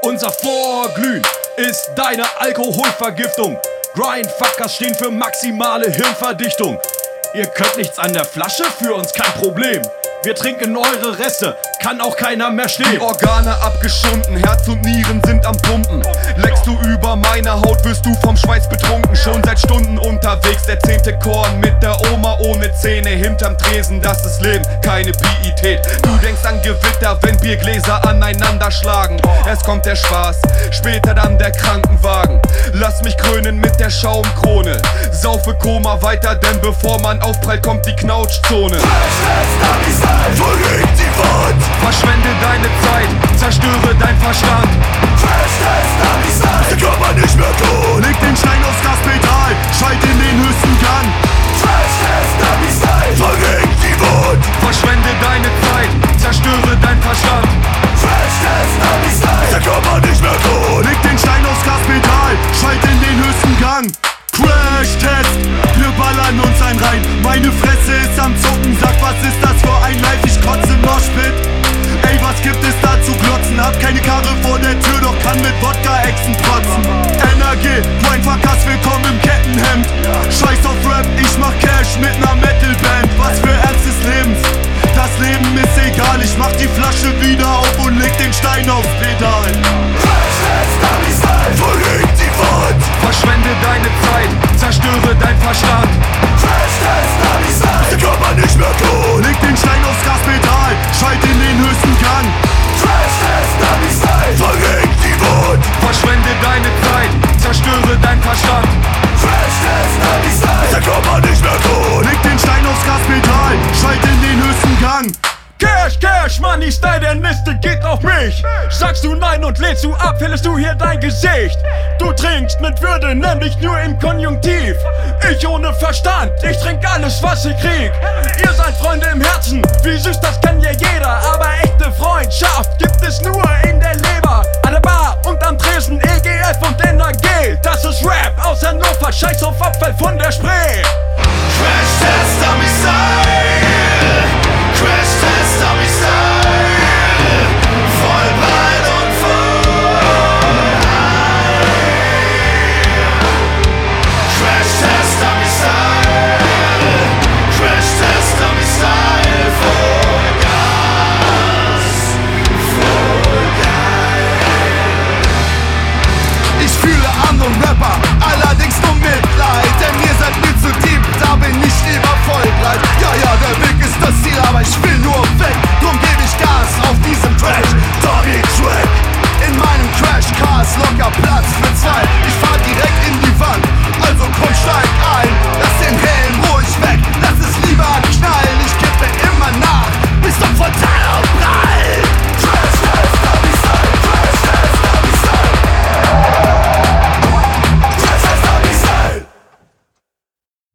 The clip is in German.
Unser Vorglühen ist deine Alkoholvergiftung. Grindfuckers stehen für maximale Hirnverdichtung. Ihr könnt nichts an der Flasche, für uns kein Problem. Wir trinken eure Reste, kann auch keiner mehr stehen. Die Organe abgeschunden, Herz und Nieren sind am Pumpen. Leckst du über meine Haut, wirst du vom Schweiß betrunken. Schon seit Stunden unterwegs, der 10. Korn mit der Oma ohne Zähne hinterm Tresen. Das ist Leben, keine Pietät. Du denkst an Gewitter, wenn Biergläser aneinander schlagen. Erst kommt der Spaß, später dann der Krankenwagen. Lass mich krönen mit der Schaumkrone. Saufe Koma weiter, denn bevor man aufprallt, kommt die Knautschzone. Verregt die Wand, Verschwende deine Zeit, zerstöre dein Verstand. der Körper nicht mehr tot. Leg den Stein aufs Gaspedal, schalt in den höchsten Gang. Verregt die Wand, Verschwende deine Zeit, zerstöre dein Verstand. der Körper nicht mehr tot. Leg den Stein aufs Gaspedal, schalt in den höchsten Gang. Crash-Test, wir ballern uns ein rein. Meine Fresse ist am Zucken, sag, was ist das für ein Life? Ich kotze im Moshpit. Ey, was gibt es da zu glotzen? Hab keine Karre vor der Tür, doch kann mit Wodka-Echsen protzen. NRG, Grindfuckers, willkommen im Kettenhemd. Scheiß auf Rap, ich mach Cash mit ner Metalband. Was für Ernst des Lebens, das Leben ist egal. Ich mach die Flasche wieder auf und leg den Stein aufs Pedal. Verregt die Wand, Verschwende deine Zeit, zerstöre dein Verstand. der Körper nicht mehr tot. Leg den Stein aufs Gaspedal, schalt in den höchsten Gang. Verregt die Wand, Verschwende deine Zeit, zerstöre dein Verstand. der Körper nicht mehr tot. Leg den Stein aufs Gaspedal, schalt in den höchsten Gang. Cash, Cash, Money, Style, der Liste geht auf mich. Sagst du nein und lädst du ab, fällst du hier dein Gesicht. Du trinkst mit Würde, nämlich nur im Konjunktiv. Ich ohne Verstand, ich trink alles, was ich krieg. Ihr seid Freunde im Herzen, wie süß, das kann ja jeder. Aber echte Freundschaft gibt es nur in der Leber. An der Bar und am Tresen, EGF und NAG. Das ist Rap aus Hannover, scheiß auf Abfall von der Spree.